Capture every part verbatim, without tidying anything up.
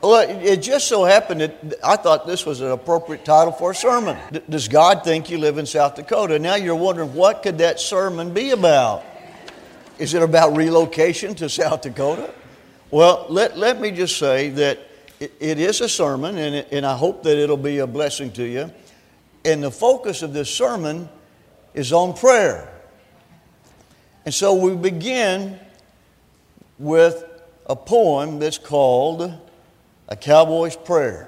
Well, it it just so happened that I thought this was an appropriate title for a sermon. D- Does God think you live in South Dakota? Now you're wondering, what could that sermon be about? Is it about relocation to South Dakota? Well, let, let me just say that it, it is a sermon, and, it, and I hope that it'll be a blessing to you. And the focus of this sermon is on prayer. And so we begin with a poem that's called A Cowboy's Prayer.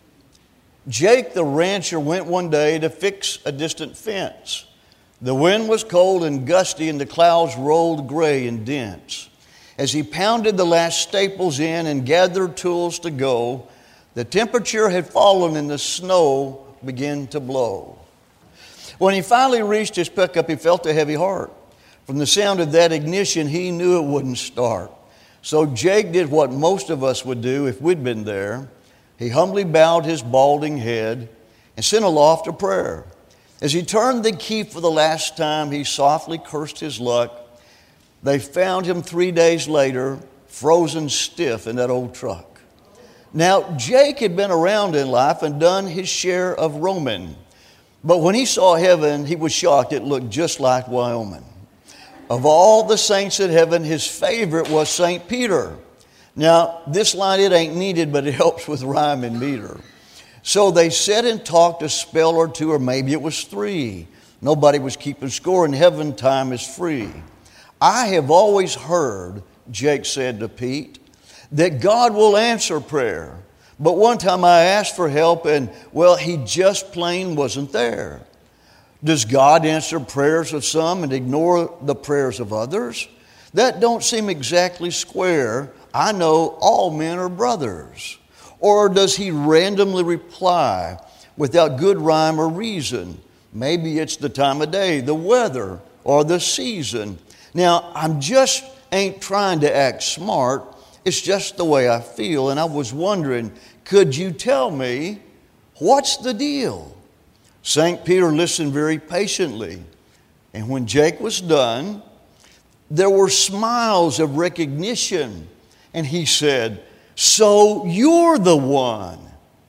Jake the rancher went one day to fix a distant fence. The wind was cold and gusty, and the clouds rolled gray and dense. As he pounded the last staples in and gathered tools to go, the temperature had fallen and the snow began to blow. When he finally reached his pickup, he felt a heavy heart. From the sound of that ignition, he knew it wouldn't start. So Jake did what most of us would do if we'd been there. He humbly bowed his balding head and sent aloft a prayer. As he turned the key for the last time, he softly cursed his luck. They found him three days later, frozen stiff in that old truck. Now, Jake had been around in life and done his share of roaming. But when he saw heaven, he was shocked. It looked just like Wyoming. Of all the saints in heaven, his favorite was Saint Peter. Now, this line, it ain't needed, but it helps with rhyme and meter. So they sat and talked a spell or two, or maybe it was three. Nobody was keeping score. In heaven, time is free. I have always heard, Jake said to Pete, that God will answer prayer. But one time I asked for help, and, well, he just plain wasn't there. Does God answer prayers of some and ignore the prayers of others? That don't seem exactly square. I know all men are brothers. Or does he randomly reply without good rhyme or reason? Maybe it's the time of day, the weather, or the season. Now, I'm just ain't trying to act smart. It's just the way I feel. And I was wondering, could you tell me what's the deal? Saint Peter listened very patiently. And when Jake was done, there were smiles of recognition. And he said, so you're the one.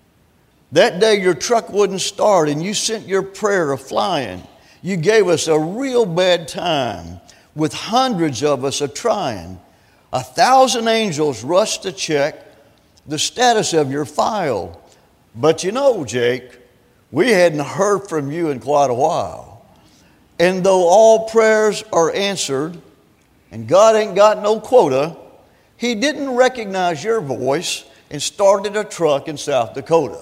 That day your truck wouldn't start and you sent your prayer a-flying. You gave us a real bad time with hundreds of us a-trying. A thousand angels rushed to check the status of your file. But you know, Jake, we hadn't heard from you in quite a while. And though all prayers are answered and God ain't got no quota, he didn't recognize your voice and started a truck in South Dakota.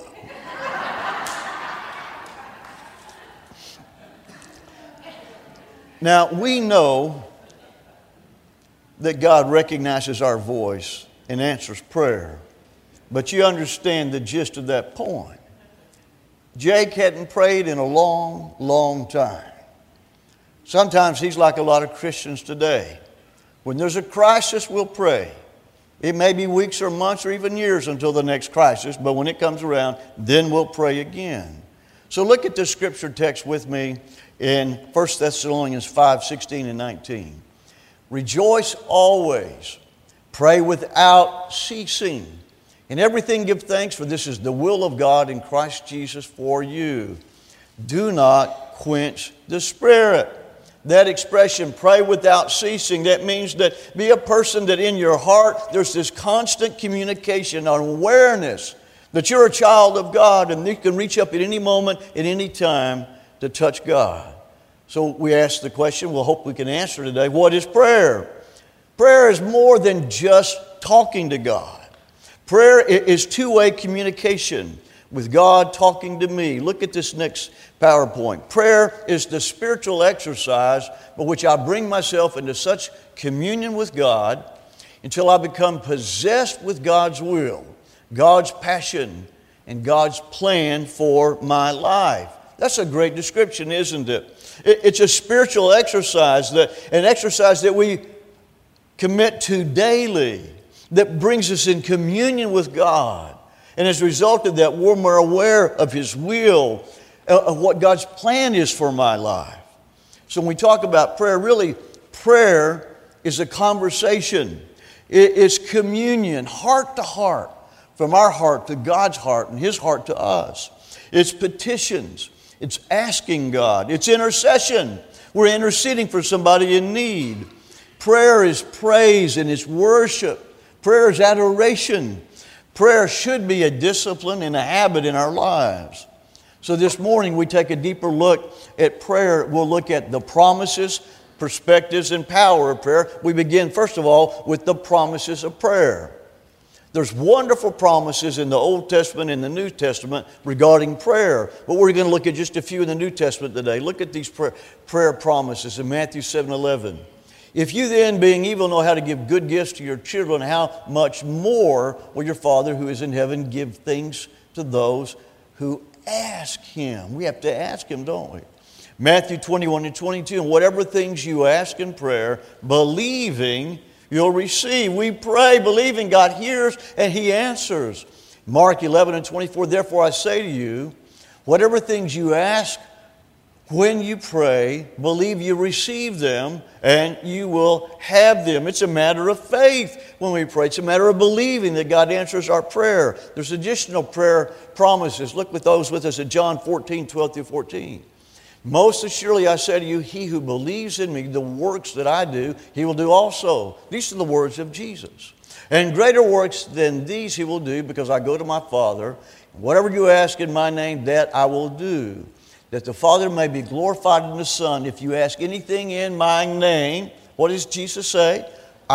Now, we know that God recognizes our voice and answers prayer. But you understand the gist of that point. Jake hadn't prayed in a long, long time. Sometimes he's like a lot of Christians today. When there's a crisis, we'll pray. It may be weeks or months or even years until the next crisis, but when it comes around, then we'll pray again. So look at this scripture text with me in First Thessalonians five, sixteen and nineteen. Rejoice always, pray without ceasing. In everything give thanks, for this is the will of God in Christ Jesus for you. Do not quench the Spirit. That expression, pray without ceasing, that means that be a person that in your heart there's this constant communication, an awareness that you're a child of God and you can reach up at any moment, at any time to touch God. So we ask the question, we'll hope we can answer today, what is prayer? Prayer is more than just talking to God. Prayer is two-way communication with God talking to me. Look at this next PowerPoint. Prayer is the spiritual exercise by which I bring myself into such communion with God until I become possessed with God's will, God's passion, and God's plan for my life. That's a great description, isn't it? It's a spiritual exercise, that, an exercise that we commit to daily, that brings us in communion with God. And as a result of that, we're more aware of His will, of what God's plan is for my life. So when we talk about prayer, really, prayer is a conversation. It's communion, heart to heart, from our heart to God's heart and His heart to us. It's petitions. It's asking God. It's intercession. We're interceding for somebody in need. Prayer is praise and it's worship. Prayer is adoration. Prayer should be a discipline and a habit in our lives. So this morning we take a deeper look at prayer. We'll look at the promises, perspectives, and power of prayer. We begin, first of all, with the promises of prayer. There's wonderful promises in the Old Testament and the New Testament regarding prayer. But we're going to look at just a few in the New Testament today. Look at these prayer, prayer promises in Matthew seven eleven. If you then, being evil, know how to give good gifts to your children, how much more will your Father who is in heaven give things to those who ask Him? We have to ask Him, don't we? Matthew twenty-one and twenty-two, and whatever things you ask in prayer, believing, you'll receive. We pray, believing God hears and He answers. Mark eleven and twenty-four, therefore I say to you, whatever things you ask when you pray, believe you receive them and you will have them. It's a matter of faith when we pray. It's a matter of believing that God answers our prayer. There's additional prayer promises. Look with those with us at John fourteen, twelve through fourteen. Most assuredly I say to you, he who believes in me, the works that I do, he will do also. These are the words of Jesus. And greater works than these he will do, because I go to my Father. Whatever you ask in my name, that I will do, that the Father may be glorified in the Son. If you ask anything in my name, what does Jesus say?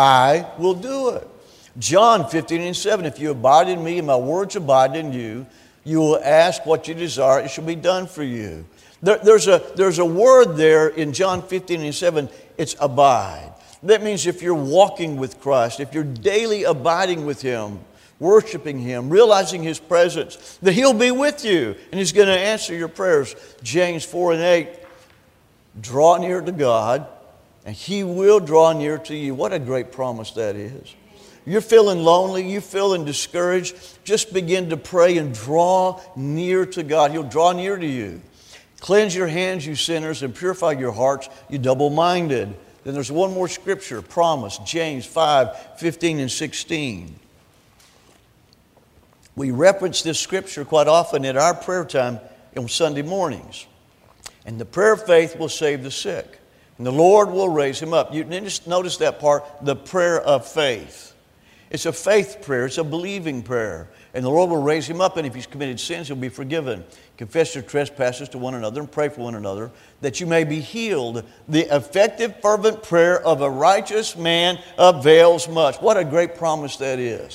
I will do it. John fifteen and seven, if you abide in me and my words abide in you, you will ask what you desire, it shall be done for you. There, there's, a, there's a word there in John fifteen and seven, it's abide. That means if you're walking with Christ, if you're daily abiding with Him, worshiping Him, realizing His presence, that He'll be with you and He's going to answer your prayers. James four and eight, draw near to God and He will draw near to you. What a great promise that is. You're feeling lonely, you're feeling discouraged, just begin to pray and draw near to God. He'll draw near to you. Cleanse your hands, you sinners, and purify your hearts, you double-minded. Then there's one more scripture, promise, James five, fifteen and sixteen. We reference this scripture quite often at our prayer time on Sunday mornings. And the prayer of faith will save the sick, and the Lord will raise him up. You just notice that part, the prayer of faith. It's a faith prayer, it's a believing prayer. And the Lord will raise him up, and if he's committed sins, he'll be forgiven. Confess your trespasses to one another and pray for one another, that you may be healed. The effective, fervent prayer of a righteous man avails much. What a great promise that is.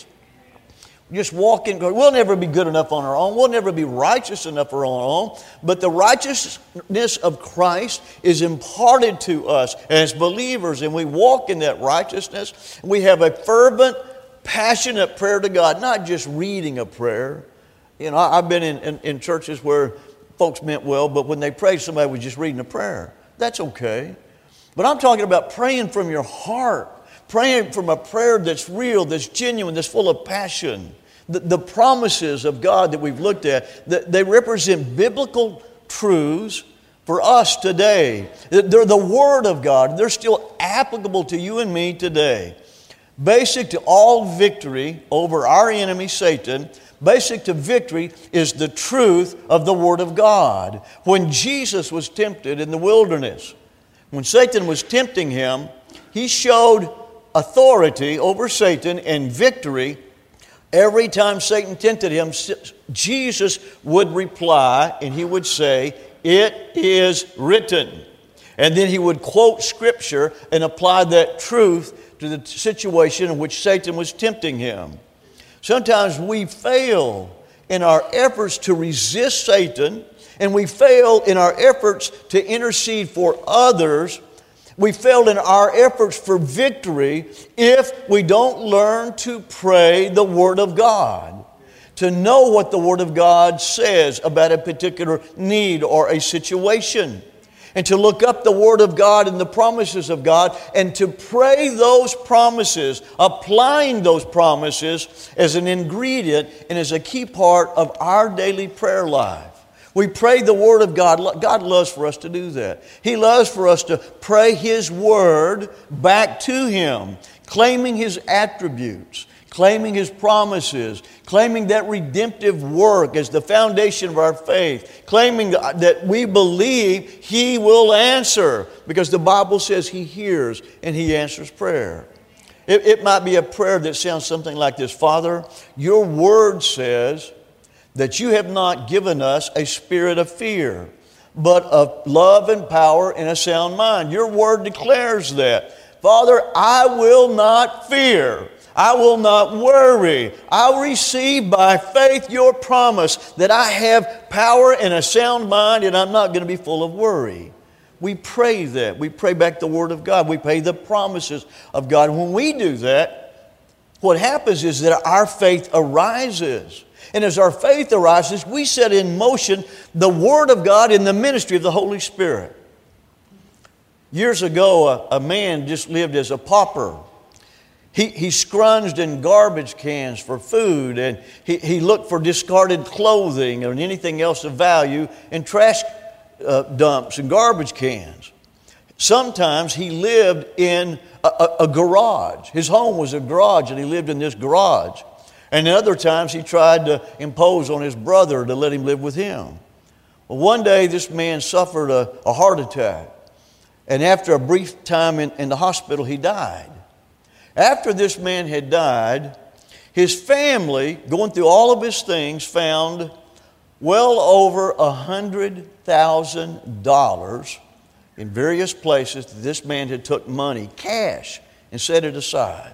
Just walk in. We'll never be good enough on our own. We'll never be righteous enough on our own. But the righteousness of Christ is imparted to us as believers, and we walk in that righteousness. We have a fervent, passionate prayer to God, not just reading a prayer. You know, I've been in, in, in churches where folks meant well, but when they prayed, somebody was just reading a prayer. That's okay. But I'm talking about praying from your heart, praying from a prayer that's real, that's genuine, that's full of passion. The, the promises of God that we've looked at, that they represent biblical truths for us today. They're the Word of God. They're still applicable to you and me today. Basic to all victory over our enemy, Satan, basic to victory is the truth of the Word of God. When Jesus was tempted in the wilderness, when Satan was tempting him, he showed authority over Satan and victory. Every time Satan tempted him, Jesus would reply and he would say, "It is written." And then he would quote Scripture and apply that truth to the situation in which Satan was tempting him. Sometimes we fail in our efforts to resist Satan, and we fail in our efforts to intercede for others. We fail in our efforts for victory if we don't learn to pray the Word of God, to know what the Word of God says about a particular need or a situation, and to look up the Word of God and the promises of God, and to pray those promises, applying those promises as an ingredient and as a key part of our daily prayer life. We pray the Word of God. God loves for us to do that. He loves for us to pray His Word back to Him, claiming His attributes, claiming His promises, claiming that redemptive work as the foundation of our faith, claiming that we believe He will answer, because the Bible says He hears and He answers prayer. It, it might be a prayer that sounds something like this: Father, your word says that you have not given us a spirit of fear, but of love and power and a sound mind. Your word declares that. Father, I will not fear. I will not worry. I receive by faith your promise that I have power and a sound mind, and I'm not going to be full of worry. We pray that. We pray back the Word of God. We pray the promises of God. When we do that, what happens is that our faith arises. And as our faith arises, we set in motion the Word of God in the ministry of the Holy Spirit. Years ago, a, a man just lived as a pauper. He, he scrounged in garbage cans for food, and he, he looked for discarded clothing and anything else of value in trash uh, dumps and garbage cans. Sometimes he lived in a, a, a garage. His home was a garage, and he lived in this garage. And other times he tried to impose on his brother to let him live with him. Well, one day this man suffered a, a heart attack, and after a brief time in, in the hospital, he died. After this man had died, his family, going through all of his things, found well over one hundred thousand dollars in various places that this man had took money, cash, and set it aside.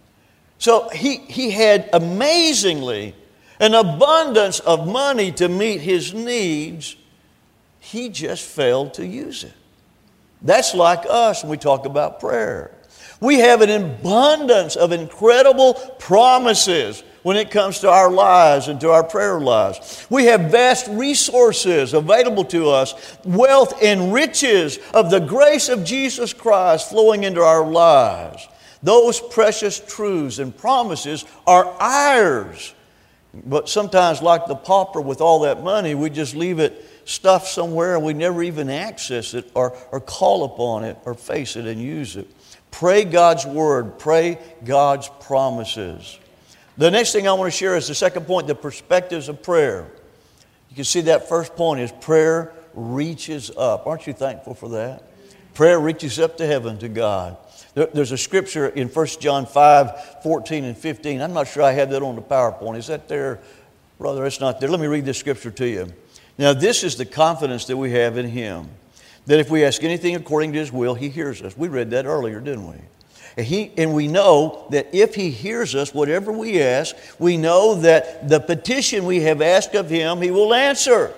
So he, he had amazingly an abundance of money to meet his needs. He just failed to use it. That's like us when we talk about prayer. We have an abundance of incredible promises when it comes to our lives and to our prayer lives. We have vast resources available to us, wealth and riches of the grace of Jesus Christ flowing into our lives. Those precious truths and promises are ours. But sometimes, like the pauper with all that money, we just leave it stuffed somewhere and we never even access it or, or call upon it or face it and use it. Pray God's Word. Pray God's promises. The next thing I want to share is the second point, the perspectives of prayer. You can see that first point is prayer reaches up. Aren't you thankful for that? Prayer reaches up to heaven, to God. There, there's a scripture in First John five, fourteen and fifteen. I'm not sure I have that on the PowerPoint. Is that there? Brother, it's not there. Let me read this scripture to you. Now, this is the confidence that we have in Him, that if we ask anything according to His will, He hears us. We read that earlier, didn't we? And, he, and we know that if He hears us, whatever we ask, we know that the petition we have asked of Him, He will answer.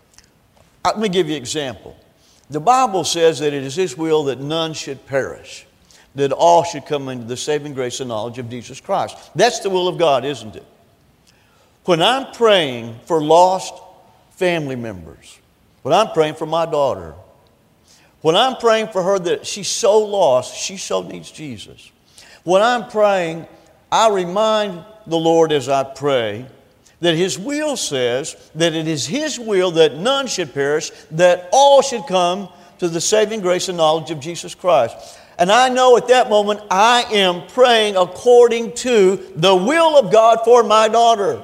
Let me give you an example. The Bible says that it is His will that none should perish, that all should come into the saving grace and knowledge of Jesus Christ. That's the will of God, isn't it? When I'm praying for lost family members, when I'm praying for my daughter, when I'm praying for her that she's so lost, she so needs Jesus. When I'm praying, I remind the Lord as I pray that His will says that it is His will that none should perish, that all should come to the saving grace and knowledge of Jesus Christ. And I know at that moment I am praying according to the will of God for my daughter.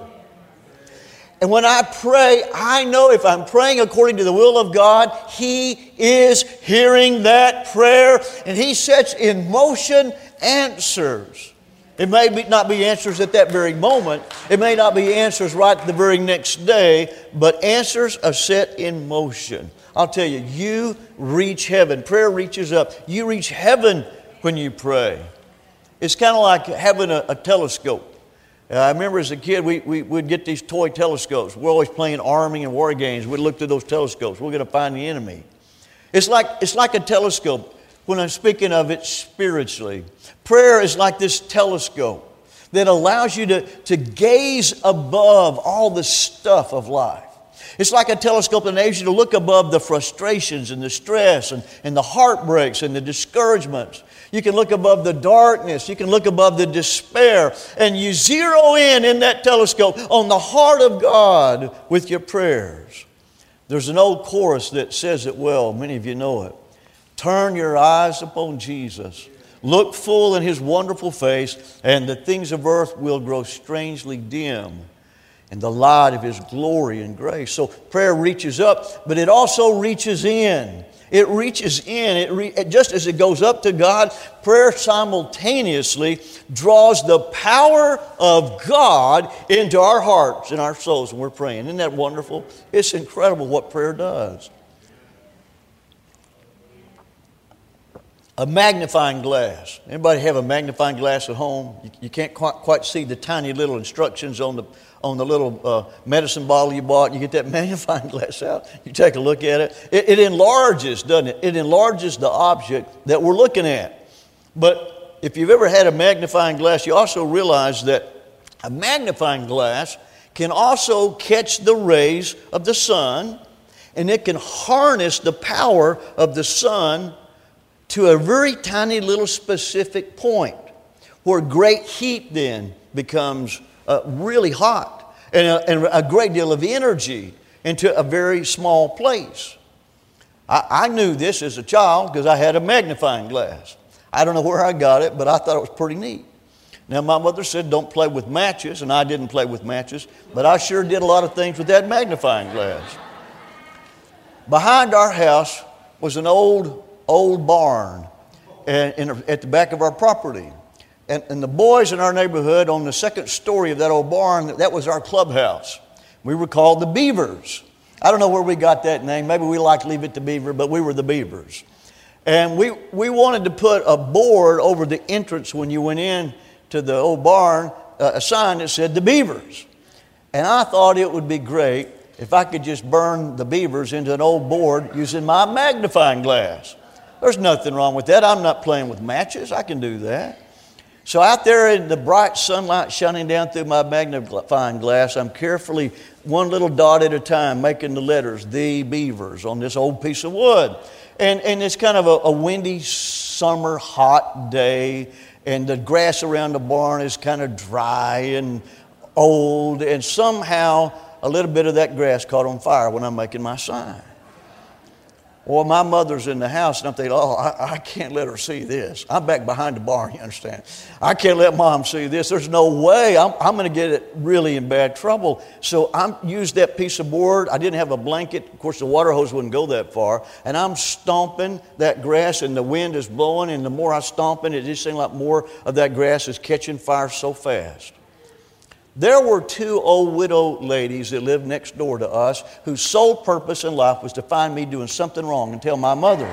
And when I pray, I know if I'm praying according to the will of God, He is hearing that prayer, and He sets in motion answers. It may be, not be answers at that very moment. It may not be answers right the very next day, but answers are set in motion. I'll tell you, you reach heaven. Prayer reaches up. You reach heaven when you pray. It's kind of like having a, a telescope. Uh, I remember as a kid, we, we, we'd get these toy telescopes. We're always playing army and war games. We'd look through those telescopes. We're going to find the enemy. It's like, it's like a telescope when I'm speaking of it spiritually. Prayer is like this telescope that allows you to, to gaze above all the stuff of life. It's like a telescope that enables you to look above the frustrations and the stress and, and the heartbreaks and the discouragements. You can look above the darkness. You can look above the despair. And you zero in in that telescope on the heart of God with your prayers. There's an old chorus that says it well. Many of you know it. Turn your eyes upon Jesus. Look full in His wonderful face, and the things of earth will grow strangely dim in the light of His glory and grace. So prayer reaches up, but it also reaches in. It reaches in. It re- just as it goes up to God, prayer simultaneously draws the power of God into our hearts and our souls when we're praying. Isn't that wonderful? It's incredible what prayer does. A magnifying glass. Anybody have a magnifying glass at home? You, you can't quite, quite see the tiny little instructions on the on the little uh, medicine bottle you bought. You get that magnifying glass out. You take a look at it. it. It enlarges, doesn't it? It enlarges the object that we're looking at. But if you've ever had a magnifying glass, you also realize that a magnifying glass can also catch the rays of the sun, and it can harness the power of the sun to a very tiny little specific point where great heat then becomes uh, really hot and a, and a great deal of energy into a very small place. I, I knew this as a child because I had a magnifying glass. I don't know where I got it, but I thought it was pretty neat. Now, my mother said don't play with matches, and I didn't play with matches, but I sure did a lot of things with that magnifying glass. Behind our house was an old old barn and, and at the back of our property. And, and the boys in our neighborhood on the second story of that old barn, that was our clubhouse. We were called the Beavers. I don't know where we got that name. Maybe we like to leave it to Beaver, but we were the Beavers. And we, we wanted to put a board over the entrance when you went in to the old barn, uh, a sign that said the Beavers. And I thought it would be great if I could just burn the beavers into an old board using my magnifying glass. There's nothing wrong with that. I'm not playing with matches. I can do that. So out there in the bright sunlight shining down through my magnifying glass, I'm carefully, one little dot at a time, making the letters, the Beavers, on this old piece of wood. And, and it's kind of a, a windy summer, hot day, and the grass around the barn is kind of dry and old, and somehow a little bit of that grass caught on fire when I'm making my sign. Well, my mother's in the house, and I'm thinking, oh, I, I can't let her see this. I'm back behind the barn, you understand. I can't let Mom see this. There's no way. I'm, I'm going to get it really in bad trouble. So I used that piece of board. I didn't have a blanket. Of course, the water hose wouldn't go that far. And I'm stomping that grass, and the wind is blowing, and the more I stomp it, it just seemed like more of that grass is catching fire so fast. There were two old widow ladies that lived next door to us whose sole purpose in life was to find me doing something wrong and tell my mother.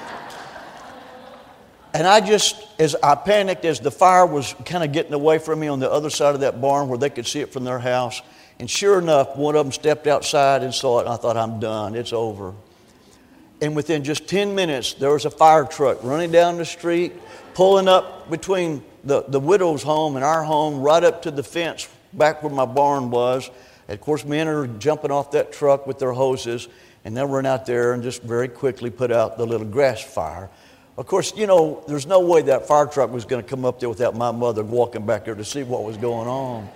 And I just, as I panicked as the fire was kind of getting away from me on the other side of that barn where they could see it from their house. And sure enough, one of them stepped outside and saw it, and I thought, I'm done, it's over. And within just ten minutes, there was a fire truck running down the street, pulling up between the, the widow's home and our home, right up to the fence back where my barn was. And of course, men are jumping off that truck with their hoses, and they run out there and just very quickly put out the little grass fire. Of course, you know, there's no way that fire truck was going to come up there without my mother walking back there to see what was going on.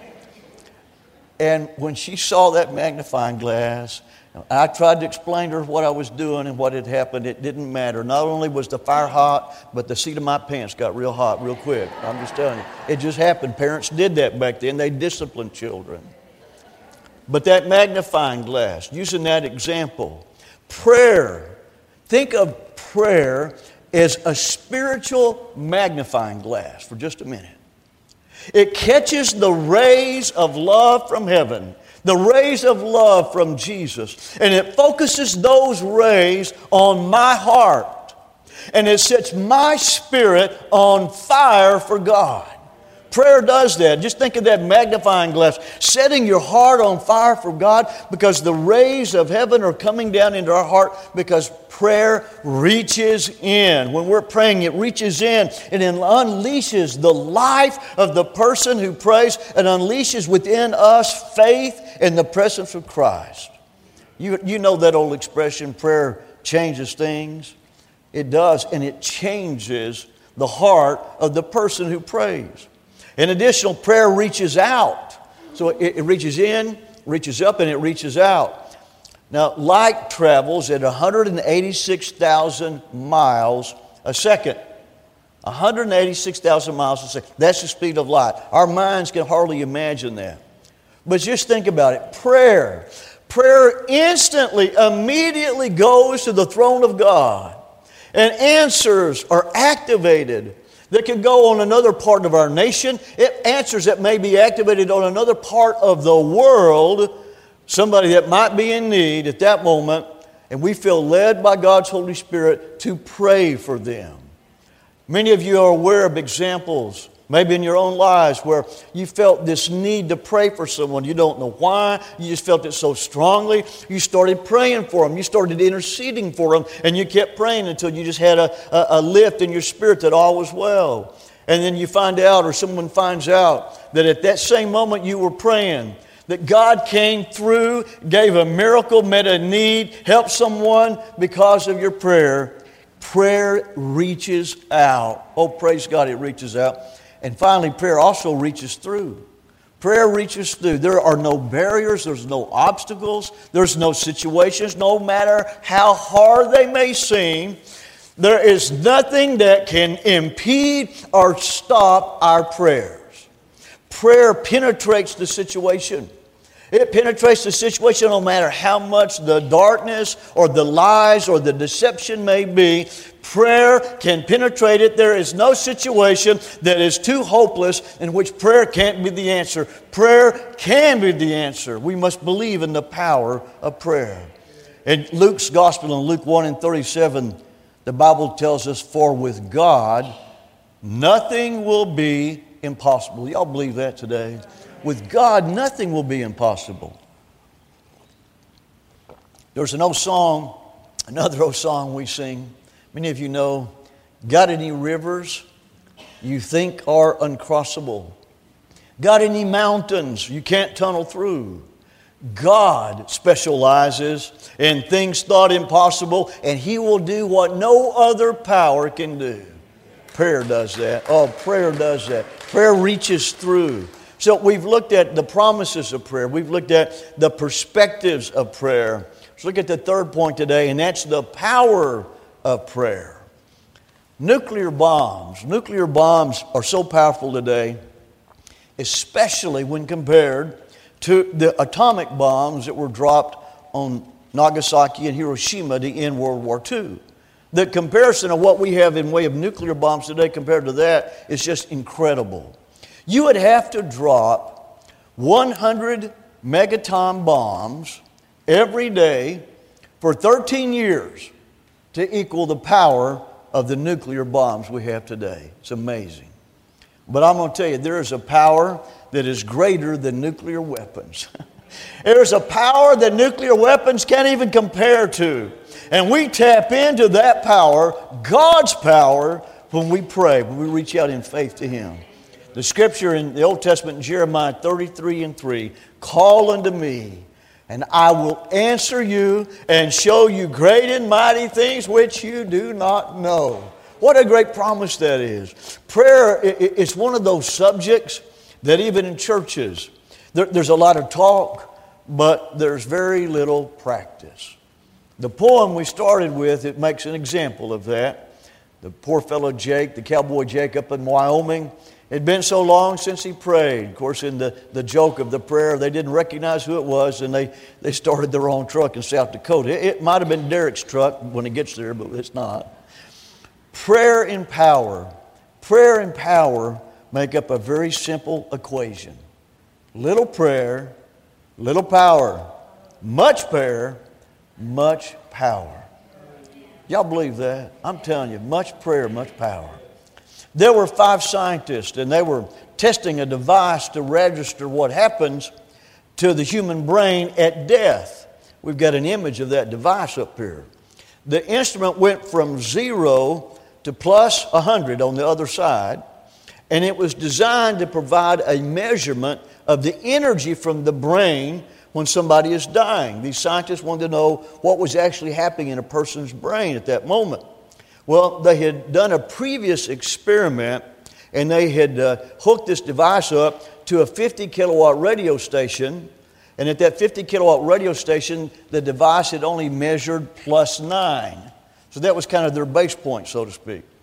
And when she saw that magnifying glass, I tried to explain to her what I was doing and what had happened. It didn't matter. Not only was the fire hot, but the seat of my pants got real hot real quick. I'm just telling you. It just happened. Parents did that back then. They disciplined children. But that magnifying glass, using that example, prayer. Think of prayer as a spiritual magnifying glass for just a minute. It catches the rays of love from heaven, the rays of love from Jesus, and it focuses those rays on my heart, and it sets my spirit on fire for God. Prayer does that. Just think of that magnifying glass, setting your heart on fire for God, because the rays of heaven are coming down into our heart, because prayer reaches in. When we're praying, it reaches in and it unleashes the life of the person who prays and unleashes within us faith in the presence of Christ. You, you know that old expression, prayer changes things. It does, and it changes the heart of the person who prays. In addition, prayer reaches out. So it, it reaches in, reaches up, and it reaches out. Now, light travels at one hundred eighty-six thousand miles a second. one hundred eighty-six thousand miles a second. That's the speed of light. Our minds can hardly imagine that. But just think about it. Prayer. Prayer instantly, immediately goes to the throne of God. And answers are activated that can go on another part of our nation. It, answers that may be activated on another part of the world. Somebody that might be in need at that moment. And we feel led by God's Holy Spirit to pray for them. Many of you are aware of examples, maybe in your own lives, where you felt this need to pray for someone. You don't know why. You just felt it so strongly. You started praying for them. You started interceding for them. And you kept praying until you just had a, a, a lift in your spirit that all was well. And then you find out, or someone finds out, that at that same moment you were praying, that God came through, gave a miracle, met a need, helped someone because of your prayer. Prayer reaches out. Oh, praise God, it reaches out. And finally, prayer also reaches through. Prayer reaches through. There are no barriers. There's no obstacles. There's no situations, no matter how hard they may seem. There is nothing that can impede or stop our prayers. Prayer penetrates the situation. It penetrates the situation no matter how much the darkness or the lies or the deception may be. Prayer can penetrate it. There is no situation that is too hopeless in which prayer can't be the answer. Prayer can be the answer. We must believe in the power of prayer. In Luke's Gospel, in Luke one and thirty-seven, the Bible tells us, "For with God nothing will be impossible." Y'all believe that today? With God, nothing will be impossible. There's an old song, another old song we sing. Many of you know, "Got any rivers you think are uncrossable? Got any mountains you can't tunnel through?" God specializes in things thought impossible, and He will do what no other power can do. Prayer does that. Oh, prayer does that. Prayer reaches through. So we've looked at the promises of prayer. We've looked at the perspectives of prayer. Let's look at the third point today, and that's the power of prayer. Nuclear bombs. Nuclear bombs are so powerful today, especially when compared to the atomic bombs that were dropped on Nagasaki and Hiroshima to end World War Two. The comparison of what we have in way of nuclear bombs today compared to that is just incredible. You would have to drop one hundred megaton bombs every day for thirteen years to equal the power of the nuclear bombs we have today. It's amazing. But I'm going to tell you, there is a power that is greater than nuclear weapons. There's a power that nuclear weapons can't even compare to. And we tap into that power, God's power, when we pray, when we reach out in faith to Him. The scripture in the Old Testament, in Jeremiah thirty-three and three, "Call unto me, and I will answer you and show you great and mighty things which you do not know." What a great promise that is. Prayer is one of those subjects that even in churches, there's a lot of talk, but there's very little practice. The poem we started with, it makes an example of that. The poor fellow Jake, the cowboy Jake up in Wyoming, it had been so long since he prayed. Of course, in the, the joke of the prayer, they didn't recognize who it was, and they, they started their own truck in South Dakota. It, it might have been Derek's truck when it gets there, but it's not. Prayer and power. Prayer and power make up a very simple equation. Little prayer, little power. Much prayer, much power. Y'all believe that? I'm telling you, much prayer, much power. There were five scientists, and they were testing a device to register what happens to the human brain at death. We've got an image of that device up here. The instrument went from zero to plus one hundred on the other side, and it was designed to provide a measurement of the energy from the brain when somebody is dying. These scientists wanted to know what was actually happening in a person's brain at that moment. Well, they had done a previous experiment, and they had uh, hooked this device up to a fifty kilowatt radio station. And at that fifty kilowatt radio station, the device had only measured plus nine. So that was kind of their base point, so to speak.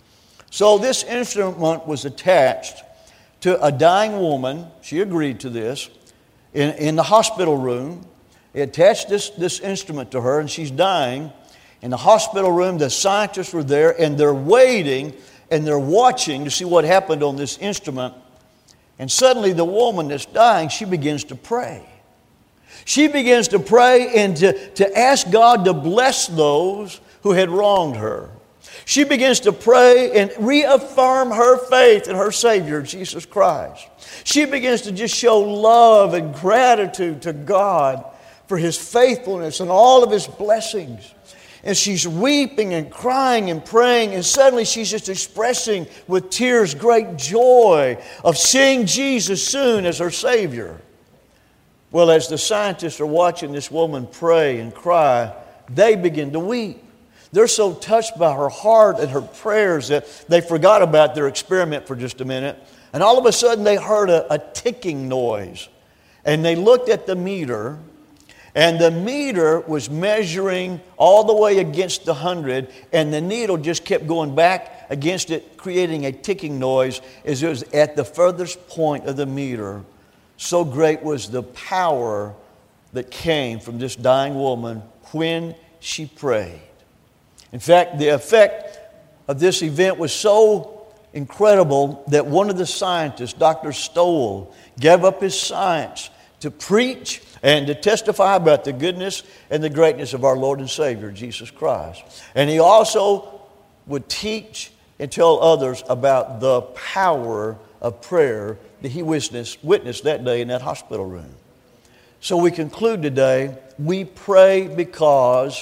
So this instrument was attached to a dying woman. She agreed to this in, in the hospital room. They attached this, this instrument to her, and she's dying. In the hospital room, the scientists were there, and they're waiting, and they're watching to see what happened on this instrument. And suddenly the woman that's dying, she begins to pray. She begins to pray and to, to ask God to bless those who had wronged her. She begins to pray and reaffirm her faith in her Savior, Jesus Christ. She begins to just show love and gratitude to God for His faithfulness and all of His blessings. And she's weeping and crying and praying, and suddenly she's just expressing with tears great joy of seeing Jesus soon as her Savior. Well, as the scientists are watching this woman pray and cry, they begin to weep. They're so touched by her heart and her prayers that they forgot about their experiment for just a minute. And all of a sudden they heard a, a ticking noise. And they looked at the meter, and the meter was measuring all the way against the hundred, and the needle just kept going back against it, creating a ticking noise as it was at the furthest point of the meter. So great was the power that came from this dying woman when she prayed. In fact, the effect of this event was so incredible that one of the scientists, Doctor Stowell, gave up his science to preach and to testify about the goodness and the greatness of our Lord and Savior, Jesus Christ. And he also would teach and tell others about the power of prayer that he witnessed, witnessed that day in that hospital room. So we conclude today, we pray because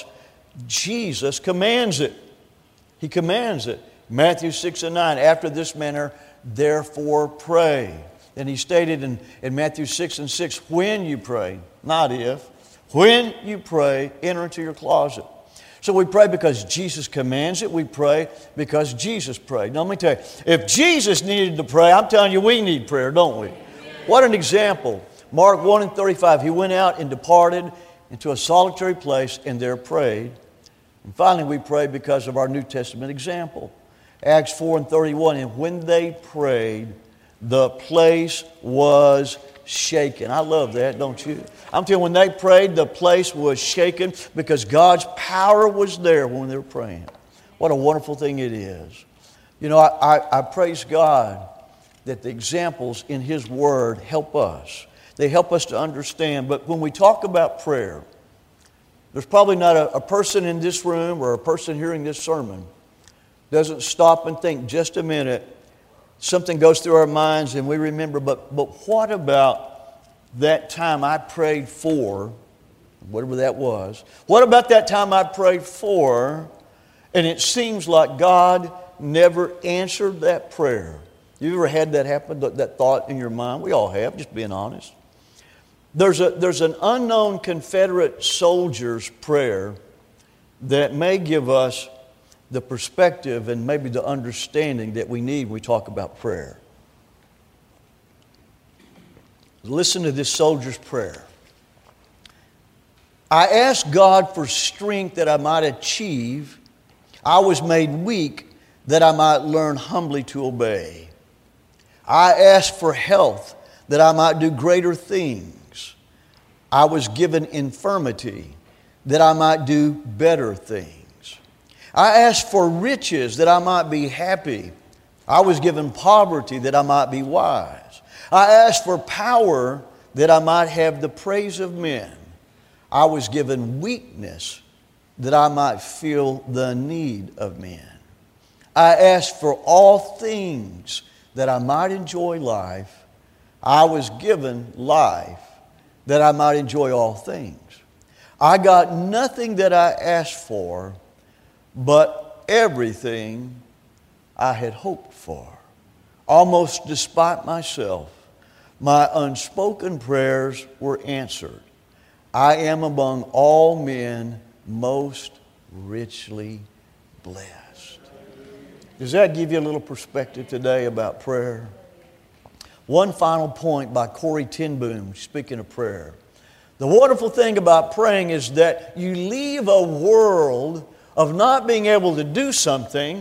Jesus commands it. He commands it. Matthew six and nine, after this manner, therefore pray. And he stated in, in Matthew six and six, when you pray, not if, when you pray, enter into your closet. So we pray because Jesus commands it. We pray because Jesus prayed. Now let me tell you, if Jesus needed to pray, I'm telling you we need prayer, don't we? What an example. Mark one and thirty-five, he went out and departed into a solitary place and there prayed. And finally we pray because of our New Testament example. Acts four and thirty-one, and when they prayed, the place was shaken. I love that, don't you? I'm telling you, when they prayed, the place was shaken because God's power was there when they were praying. What a wonderful thing it is. You know, I, I, I praise God that the examples in His Word help us. They help us to understand. But when we talk about prayer, there's probably not a, a person in this room or a person hearing this sermon doesn't stop and think just a minute. Something goes through our minds and we remember, but, but what about that time I prayed for, whatever that was? What about that time I prayed for and it seems like God never answered that prayer? You ever had that happen, that, that thought in your mind? We all have, just being honest. There's, a, there's an unknown Confederate soldier's prayer that may give us the perspective and maybe the understanding that we need when we talk about prayer. Listen to this soldier's prayer. I asked God for strength that I might achieve. I was made weak that I might learn humbly to obey. I asked for health that I might do greater things. I was given infirmity that I might do better things. I asked for riches that I might be happy. I was given poverty that I might be wise. I asked for power that I might have the praise of men. I was given weakness that I might feel the need of men. I asked for all things that I might enjoy life. I was given life that I might enjoy all things. I got nothing that I asked for, but everything I had hoped for. Almost despite myself, my unspoken prayers were answered. I am among all men most richly blessed. Does that give you a little perspective today about prayer? One final point by Corrie ten Boom, speaking of prayer. The wonderful thing about praying is that you leave a world of not being able to do something,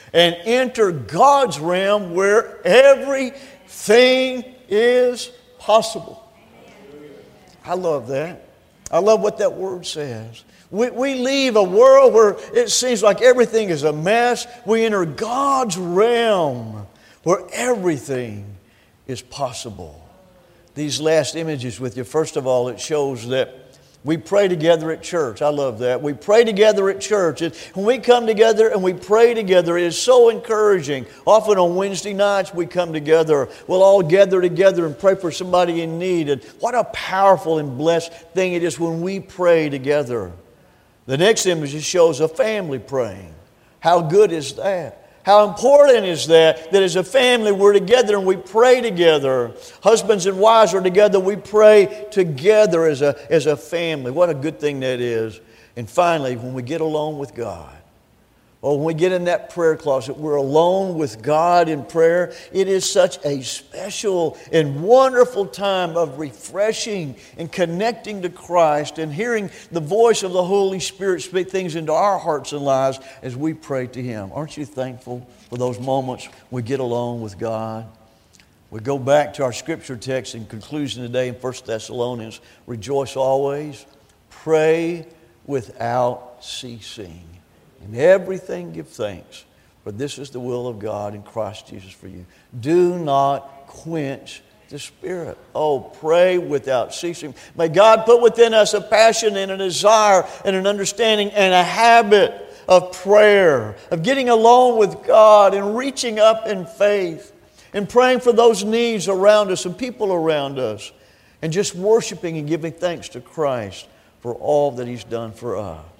and enter God's realm where everything is possible. I love that. I love what that word says. We, we leave a world where it seems like everything is a mess. We enter God's realm where everything is possible. These last images with you, first of all, it shows that we pray together at church. I love that. We pray together at church. When we come together and we pray together, it is so encouraging. Often on Wednesday nights we come together. We'll all gather together and pray for somebody in need. And what a powerful and blessed thing it is when we pray together. The next image shows a family praying. How good is that? How important is that, that as a family we're together and we pray together. Husbands and wives are together, we pray together as a, as a family. What a good thing that is. And finally, when we get alone with God, or when we get in that prayer closet, we're alone with God in prayer. It is such a special and wonderful time of refreshing and connecting to Christ and hearing the voice of the Holy Spirit speak things into our hearts and lives as we pray to Him. Aren't you thankful for those moments we get alone with God? We go back to our scripture text in conclusion today in First Thessalonians. Rejoice always, pray without ceasing. In everything give thanks, for this is the will of God in Christ Jesus for you. Do not quench the Spirit. Oh, pray without ceasing. May God put within us a passion and a desire and an understanding and a habit of prayer, of getting alone with God and reaching up in faith and praying for those needs around us and people around us and just worshiping and giving thanks to Christ for all that He's done for us.